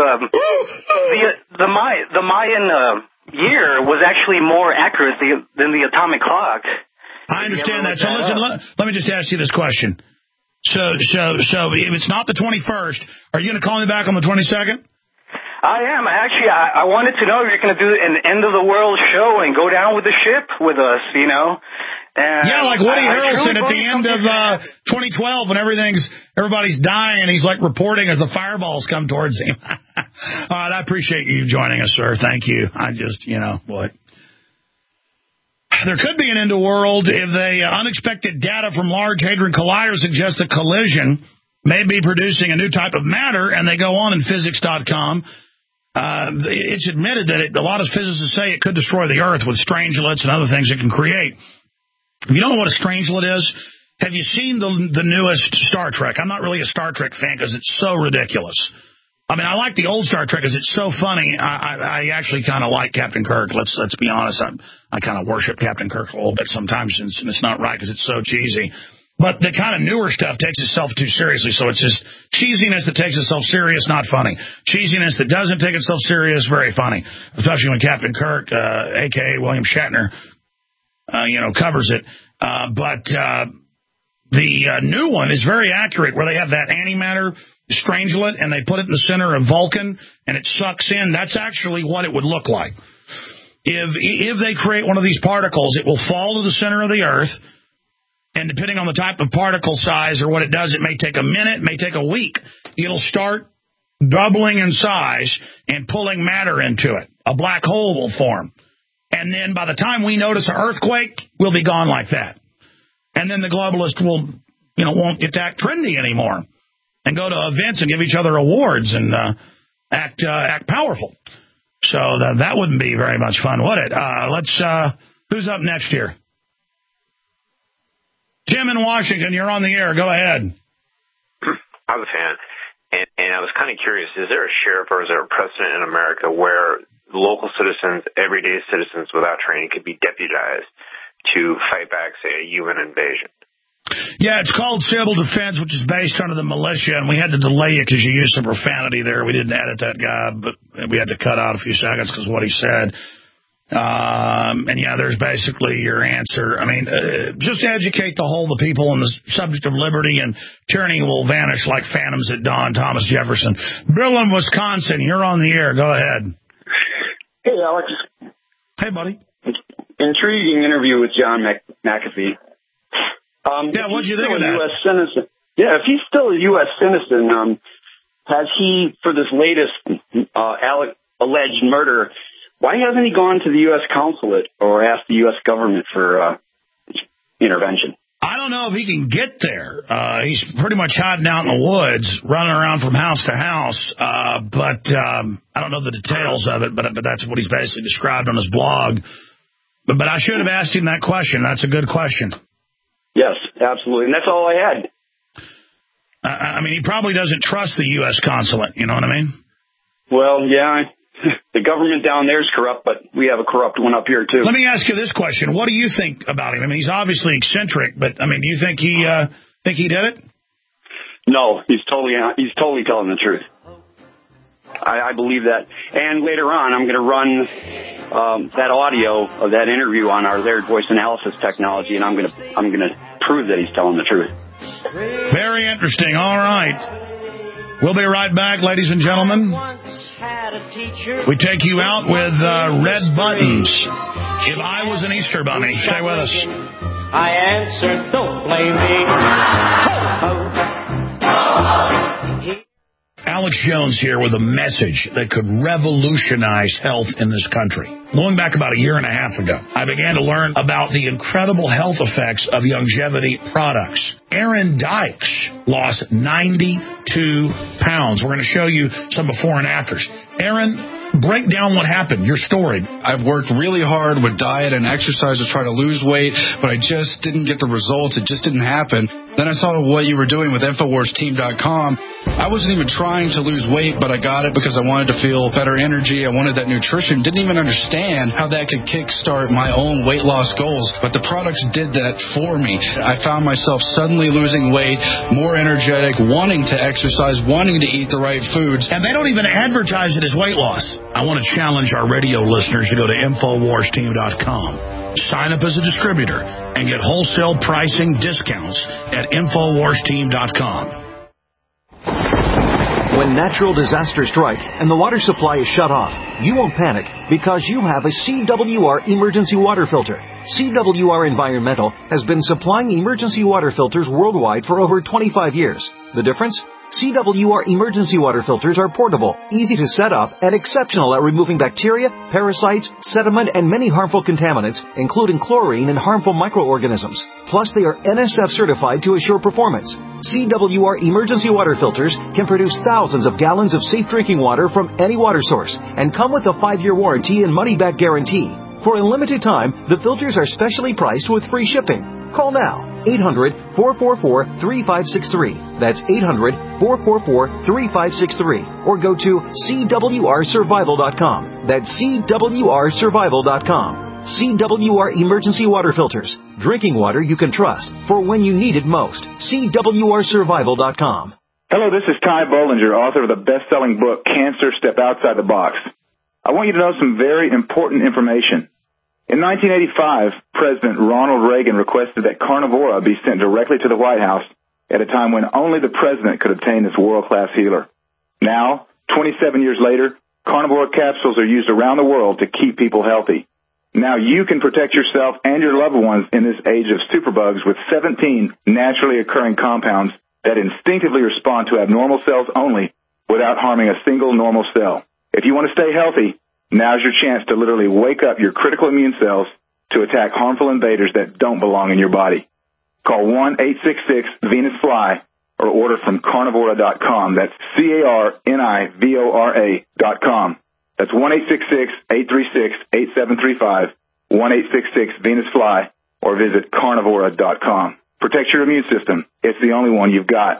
the Mayan year was actually more accurate than the atomic clock. I understand that. So listen, let me just ask you this question. So if it's not the 21st, are you going to call me back on the 22nd? I am. Actually, I wanted to know if you're going to do an end of the world show and go down with the ship with us, And like Woody Harrelson at the end of 2012 when everybody's dying and he's reporting as the fireballs come towards him. All right, I appreciate you joining us, sir. Thank you. I just, what? There could be an end of world if unexpected data from Large Hadron Collider suggests the collision may be producing a new type of matter, and they go on in physics.com. It's admitted that a lot of physicists say it could destroy the Earth with strangelets and other things it can create. If you don't know what a strangelet is, have you seen the newest Star Trek? I'm not really a Star Trek fan because it's so ridiculous. I like the old Star Trek because it's so funny. I actually kind of like Captain Kirk. Let's be honest. I kind of worship Captain Kirk a little bit sometimes, and it's not right because it's so cheesy. But the kind of newer stuff takes itself too seriously, so it's just cheesiness that takes itself serious, not funny. Cheesiness that doesn't take itself serious, very funny. Especially when Captain Kirk, a.k.a. William Shatner, covers it. But the new one is very accurate, where they have that antimatter strangelet, and they put it in the center of Vulcan, and it sucks in. That's actually what it would look like. If they create one of these particles, it will fall to the center of the Earth, and depending on the type of particle size or what it does, it may take a minute, it may take a week. It'll start doubling in size and pulling matter into it. A black hole will form. And then by the time we notice an earthquake, we'll be gone like that. And then the globalists won't get that trendy anymore and go to events and give each other awards and act powerful. So that wouldn't be very much fun, would it? Who's up next here? Tim in Washington, you're on the air. Go ahead. I'm a fan. And I was kind of curious, is there a sheriff or is there a precedent in America where local citizens, everyday citizens without training could be deputized to fight back, say, a UN invasion? Yeah, it's called civil defense, which is based under the militia, and we had to delay it because you used some profanity there. We didn't edit that guy, but we had to cut out a few seconds because of what he said. And yeah, there's basically your answer. Just educate the people on the subject of liberty, and tyranny will vanish like phantoms at dawn. Thomas Jefferson. Bill in Wisconsin, you're on the air. Go ahead. Hey, Alex. Hey, buddy. Intriguing interview with John McAfee. What'd you think of that? US citizen. Yeah, if he's still a U.S. citizen, has he, for this latest alleged murder, why hasn't he gone to the U.S. consulate or asked the U.S. government for intervention? I don't know if he can get there. He's pretty much hiding out in the woods, running around from house to house. But I don't know the details of it, but that's what he's basically described on his blog. But I should have asked him that question. That's a good question. Yes, absolutely. And that's all I had. I mean, he probably doesn't trust the U.S. consulate. You know what I mean? Well, yeah. The government down there is corrupt, but we have a corrupt one up here, too. Let me ask you this question. What do you think about him? I mean, he's obviously eccentric, but, I mean, do you think he did it? No, he's totally telling the truth. I believe that. And later on, I'm going to run that audio of that interview on our Laird voice analysis technology, and I'm going to prove that he's telling the truth. Very interesting. All right. We'll be right back, ladies and gentlemen. We take you out with Red Buttons. If I Was an Easter Bunny. Stay with us. I answered, don't blame me. Ho, ho. Alex Jones here with a message that could revolutionize health in this country. Going back about a year and a half ago, I began to learn about the incredible health effects of longevity products. Aaron Dykes lost 92 pounds. We're going to show you some before and afters. Aaron, break down what happened, your story. I've worked really hard with diet and exercise to try to lose weight, but I just didn't get the results. It just didn't happen. Then I saw what you were doing with InfoWarsTeam.com. I wasn't even trying to lose weight, but I got it because I wanted to feel better energy. I wanted that nutrition. Didn't even understand how that could kickstart my own weight loss goals, but the products did that for me. I found myself suddenly losing weight, more energetic, wanting to exercise, wanting to eat the right foods. And they don't even advertise it as weight loss. I want to challenge our radio listeners to go to InfoWarsTeam.com. Sign up as a distributor and get wholesale pricing discounts at InfoWarsTeam.com. When natural disasters strike and the water supply is shut off, you won't panic because you have a CWR emergency water filter. CWR Environmental has been supplying emergency water filters worldwide for over 25 years. The difference? CWR emergency water filters are portable, easy to set up, and exceptional at removing bacteria, parasites, sediment, and many harmful contaminants, including chlorine and harmful microorganisms. Plus, they are NSF certified to assure performance. CWR emergency water filters can produce thousands of gallons of safe drinking water from any water source and come with a 5-year warranty and money-back guarantee. For a limited time, the filters are specially priced with free shipping. Call now, 800-444-3563. That's 800-444-3563. Or go to CWRsurvival.com. That's CWRsurvival.com. CWR Emergency Water Filters. Drinking water you can trust for when you need it most. CWRsurvival.com. Hello, this is Ty Bollinger, author of the best-selling book, Cancer, Step Outside the Box. I want you to know some very important information. In 1985, President Ronald Reagan requested that Carnivora be sent directly to the White House at a time when only the president could obtain this world-class healer. Now, 27 years later, Carnivora capsules are used around the world to keep people healthy. Now you can protect yourself and your loved ones in this age of superbugs with 17 naturally occurring compounds that instinctively respond to abnormal cells only without harming a single normal cell. If you want to stay healthy, now's your chance to literally wake up your critical immune cells to attack harmful invaders that don't belong in your body. Call 1-866-VENUS-FLY or order from Carnivora.com. That's CARNIVORA.com. That's 1-866-836-8735, 1-866-VENUS-FLY, or visit Carnivora.com. Protect your immune system. It's the only one you've got.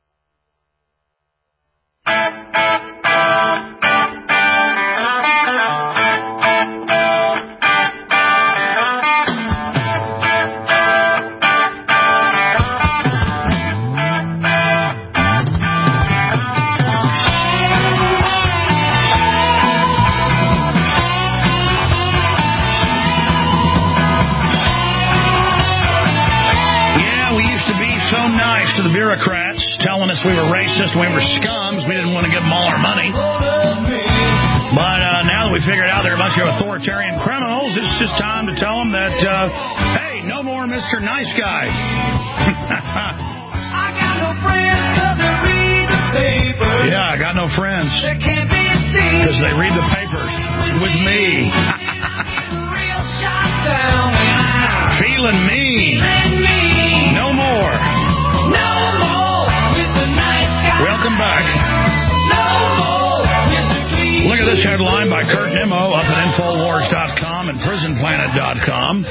To the bureaucrats telling us we were racist, we were scums, we didn't want to give them all our money. But now that we figured out they're a bunch of authoritarian criminals, it's just time to tell them that, hey, no more Mr. Nice Guy. I got no friends, 'cause they read the paper. Yeah, I got no friends. Because they read the papers with me. Feeling me. No more. Welcome back. Look at this headline by Kurt Nimmo up at Infowars.com and PrisonPlanet.com.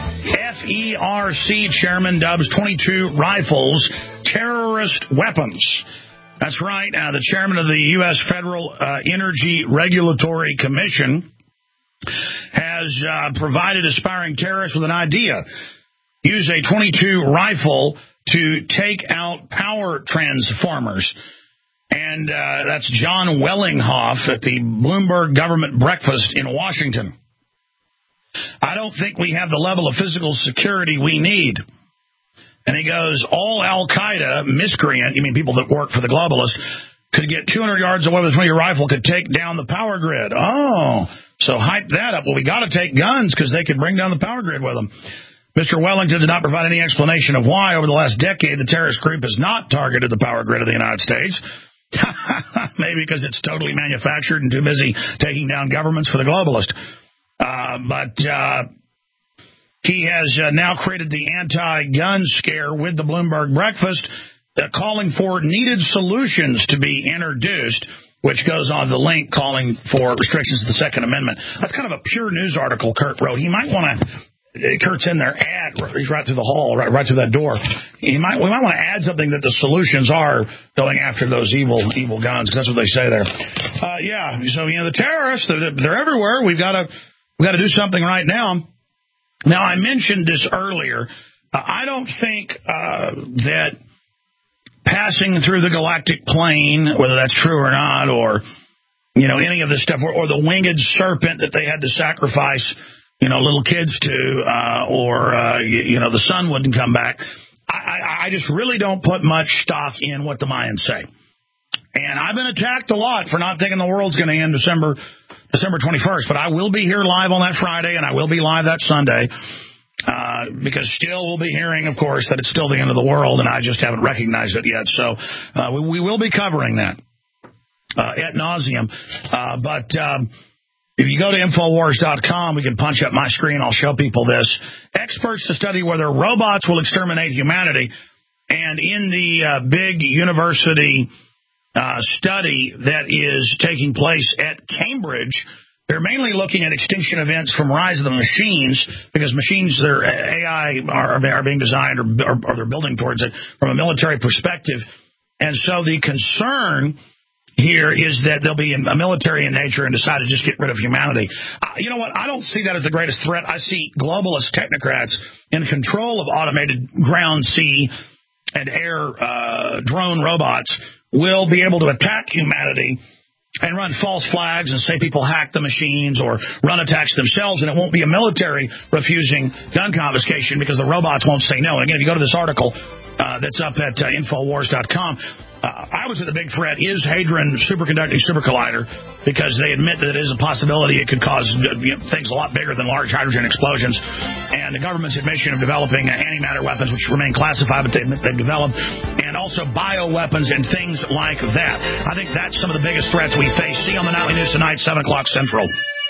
FERC chairman dubs 22 rifles terrorist weapons. That's right. The chairman of the U.S. Federal Energy Regulatory Commission has provided aspiring terrorists with an idea. Use a .22 rifle to take out power transformers. And that's John Wellinghoff at the Bloomberg government breakfast in Washington. I don't think we have the level of physical security we need. And he goes, all Al-Qaeda miscreant, you mean people that work for the globalists, could get 200 yards away with a 20 rifle, could take down the power grid. Oh, so hype that up. Well, we got to take guns because they could bring down the power grid with them. Mr. Wellington did not provide any explanation of why over the last decade the terrorist group has not targeted the power grid of the United States. Maybe because it's totally manufactured and too busy taking down governments for the globalist. But he has now created the anti-gun scare with the Bloomberg breakfast, calling for needed solutions to be introduced, which goes on the link calling for restrictions to the Second Amendment. That's kind of a pure news article Kurt wrote. He might want to... Kurt's in there. He's right through the hall, right through that door. We might want to add something that the solutions are going after those evil guns, because that's what they say there. Yeah. So the terrorists, they're everywhere. We've got to do something right now. Now, I mentioned this earlier. I don't think that passing through the galactic plane, whether that's true or not, or any of this stuff, or the winged serpent that they had to sacrifice little kids to, or the sun wouldn't come back. I just really don't put much stock in what the Mayans say. And I've been attacked a lot for not thinking the world's going to end December 21st. But I will be here live on that Friday, and I will be live that Sunday, because still we'll be hearing, of course, that it's still the end of the world, and I just haven't recognized it yet. So we will be covering that ad nauseum. But if you go to Infowars.com, we can punch up my screen. I'll show people this. Experts to study whether robots will exterminate humanity. And in the big university study that is taking place at Cambridge, they're mainly looking at extinction events from rise of the machines, because machines, their AI are being designed or they're building towards it from a military perspective. And so the concern here is that they'll be a military in nature and decide to just get rid of humanity. You know what? I don't see that as the greatest threat. I see globalist technocrats in control of automated ground, sea, and air drone robots will be able to attack humanity and run false flags and say people hacked the machines or run attacks themselves, and it won't be a military refusing gun confiscation because the robots won't say no. And again, if you go to this article that's up at Infowars.com, I would say the big threat is Hadron Superconducting Super Collider, because they admit that it is a possibility it could cause things a lot bigger than large hydrogen explosions. And the government's admission of developing antimatter weapons, which remain classified, but they admit they've developed, and also bioweapons and things like that. I think that's some of the biggest threats we face. See you on the Nightly News tonight, 7 o'clock Central.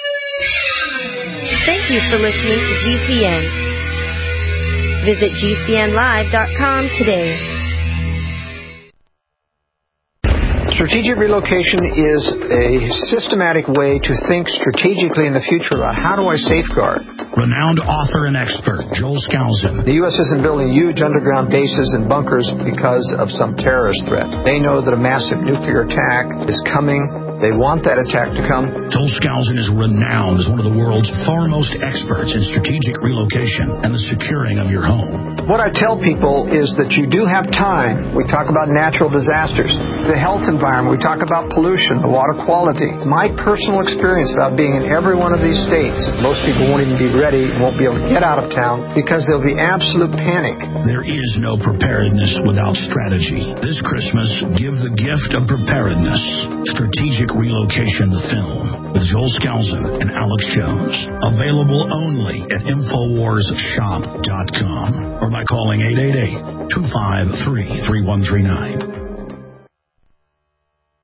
Thank you for listening to GCN. Visit GCNlive.com today. Strategic relocation is a systematic way to think strategically in the future about how do I safeguard. Renowned author and expert Joel Skousen. The U.S. isn't building huge underground bases and bunkers because of some terrorist threat. They know that a massive nuclear attack is coming. They want that attack to come. Joel Skousen is renowned as one of the world's foremost experts in strategic relocation and the securing of your home. What I tell people is that you do have time. We talk about natural disasters, the health environment. We talk about pollution, the water quality. My personal experience about being in every one of these states, most people won't even be ready, won't be able to get out of town because there'll be absolute panic. There is no preparedness without strategy. This Christmas, give the gift of preparedness. Strategic Relocation, the film, with Joel Skousen and Alex Jones. Available only at InfoWarsShop.com or by calling 888-253-3139.